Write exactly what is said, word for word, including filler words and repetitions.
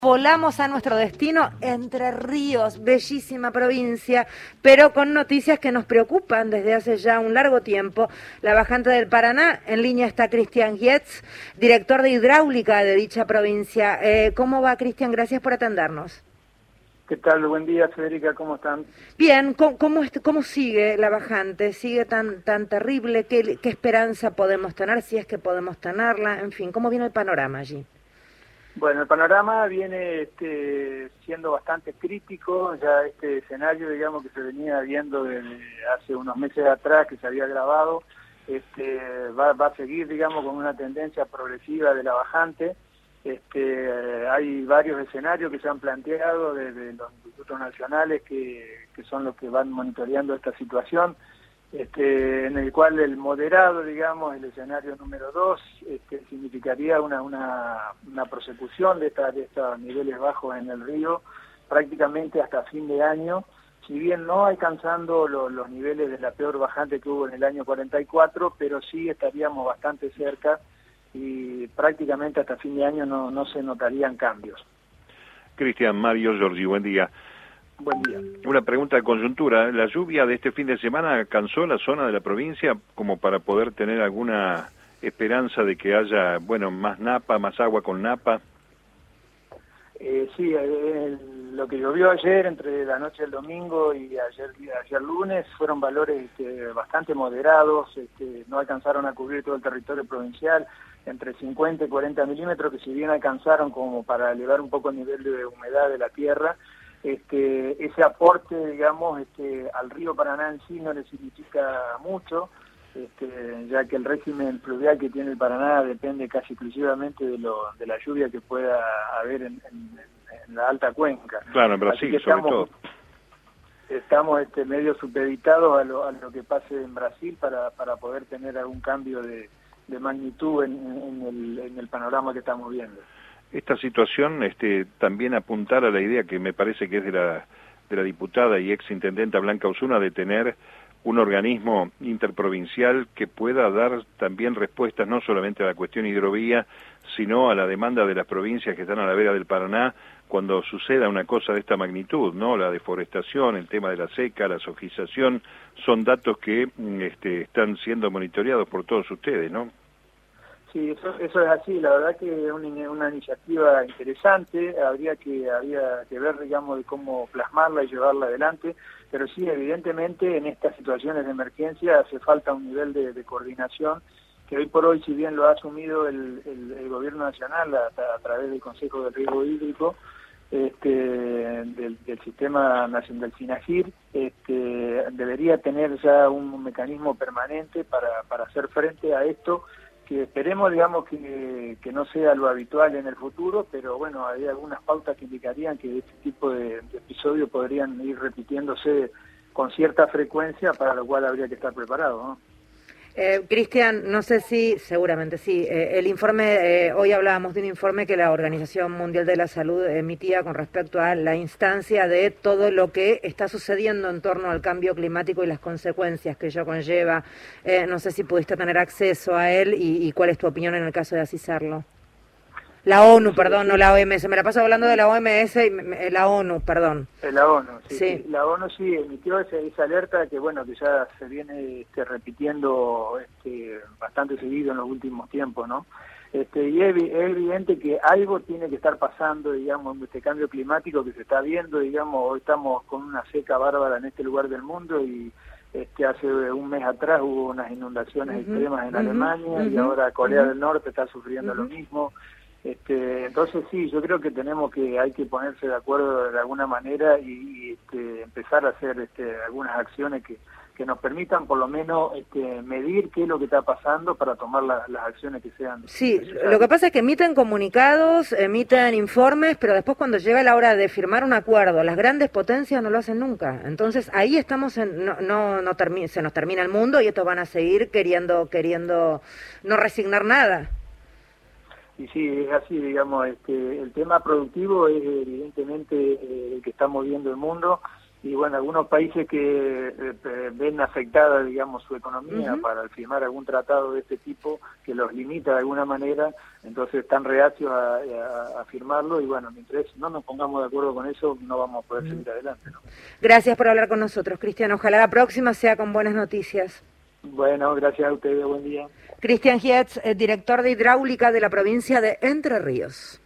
Volamos a nuestro destino, Entre Ríos, bellísima provincia, pero con noticias que nos preocupan desde hace ya un largo tiempo. La bajante del Paraná, en línea está Cristian Gietz, director de hidráulica de dicha provincia. Eh, ¿Cómo va, Cristian? Gracias por atendernos. ¿Qué tal? Buen día, Federica, ¿cómo están? Bien, ¿cómo, cómo, cómo sigue la bajante? ¿Sigue tan, tan terrible? ¿Qué, ¿Qué esperanza podemos tener, si es que podemos tenerla? En fin, ¿cómo viene el panorama allí? Bueno, el panorama viene este, siendo bastante crítico, ya este escenario, digamos, que se venía viendo desde hace unos meses atrás, que se había grabado, este, va, va a seguir, digamos, con una tendencia progresiva de la bajante. Este, hay varios escenarios que se han planteado desde los institutos nacionales que, que son los que van monitoreando esta situación. Este, en el cual el moderado, digamos, el escenario número dos, este, significaría una, una, una prosecución de, esta, de estos niveles bajos en el río prácticamente hasta fin de año, si bien no alcanzando lo, los niveles de la peor bajante que hubo en el año cuarenta y cuatro, pero sí estaríamos bastante cerca y prácticamente hasta fin de año no, no se notarían cambios. Cristian, Mario, Giorgi, buen día. Buen día. Una pregunta de coyuntura. ¿La lluvia de este fin de semana alcanzó la zona de la provincia como para poder tener alguna esperanza de que haya, bueno, más napa, más agua con napa? Eh, sí, eh, lo que llovió ayer, entre la noche del domingo y ayer, ayer lunes, fueron valores este, bastante moderados, este, no alcanzaron a cubrir todo el territorio provincial, entre cincuenta y cuarenta milímetros, que si bien alcanzaron como para elevar un poco el nivel de humedad de la tierra, Este, ese aporte, digamos, este, al río Paraná en sí no le significa mucho, este, ya que el régimen fluvial que tiene el Paraná depende casi exclusivamente de, lo, de la lluvia que pueda haber en, en, en la alta cuenca. Claro, en Brasil, estamos, sobre todo. Estamos este, medio supeditados a lo, a lo que pase en Brasil para, para poder tener algún cambio de, de magnitud en, en, el, en el panorama que estamos viendo. Esta situación este, también apuntar a la idea que me parece que es de la, de la diputada y ex intendenta Blanca Osuna de tener un organismo interprovincial que pueda dar también respuestas no solamente a la cuestión hidrovía, sino a la demanda de las provincias que están a la vera del Paraná cuando suceda una cosa de esta magnitud, ¿no? La deforestación, el tema de la seca, la sojización, son datos que este, están siendo monitoreados por todos ustedes, ¿no? Sí, eso, eso es así, la verdad que es una, una iniciativa interesante, habría que, habría que ver, digamos, de cómo plasmarla y llevarla adelante, pero sí, evidentemente, en estas situaciones de emergencia hace falta un nivel de, de coordinación, que hoy por hoy, si bien lo ha asumido el, el, el Gobierno Nacional a, a través del Consejo de Riesgo Hídrico, este, del, del Sistema Nacional del SINAGIR, este, debería tener ya un mecanismo permanente para, para hacer frente a esto, que esperemos, digamos, que, que no sea lo habitual en el futuro, pero bueno, hay algunas pautas que indicarían que este tipo de, de episodios podrían ir repitiéndose con cierta frecuencia, para lo cual habría que estar preparado, ¿no? Eh, Cristian, no sé si, seguramente sí, eh, el informe, eh, hoy hablábamos de un informe que la Organización Mundial de la Salud emitía con respecto a la instancia de todo lo que está sucediendo en torno al cambio climático y las consecuencias que ello conlleva. Eh, no sé si pudiste tener acceso a él y, y cuál es tu opinión en el caso de así serlo. La ONU, perdón, no la O M S. Me la paso hablando de la O M S y me, la ONU, perdón. La ONU, sí, sí. sí. La ONU sí emitió esa, esa alerta que, bueno, que ya se viene este, repitiendo este, bastante seguido en los últimos tiempos, ¿no? Este, y es, es evidente que algo tiene que estar pasando, digamos, en este cambio climático que se está viendo, digamos, hoy estamos con una seca bárbara en este lugar del mundo y este, hace un mes atrás hubo unas inundaciones uh-huh, extremas en uh-huh, Alemania uh-huh, y ahora Corea uh-huh. del Norte está sufriendo uh-huh. lo mismo. Este, entonces sí, yo creo que tenemos que, hay que ponerse de acuerdo de alguna manera y, y este, empezar a hacer este, algunas acciones que, que nos permitan por lo menos este, medir qué es lo que está pasando para tomar la, las acciones que sean Sí, necesarias. Lo que pasa es que emiten comunicados, emiten informes, pero después cuando llega la hora de firmar un acuerdo, las grandes potencias no lo hacen nunca. Entonces ahí estamos, en, no, no, no termi- se nos termina el mundo y estos van a seguir queriendo, queriendo no resignar nada. Y sí, es así, digamos, este, el tema productivo es evidentemente eh, el que está moviendo el mundo y bueno, algunos países que eh, ven afectada, digamos, su economía uh-huh. para firmar algún tratado de este tipo que los limita de alguna manera, entonces están reacios a, a, a firmarlo, y bueno, mientras no nos pongamos de acuerdo con eso, no vamos a poder uh-huh. seguir adelante, ¿no? Gracias por hablar con nosotros, Cristian. Ojalá la próxima sea con buenas noticias. Bueno, gracias a ustedes, buen día. Cristian Gietz, eh, director de hidráulica de la provincia de Entre Ríos.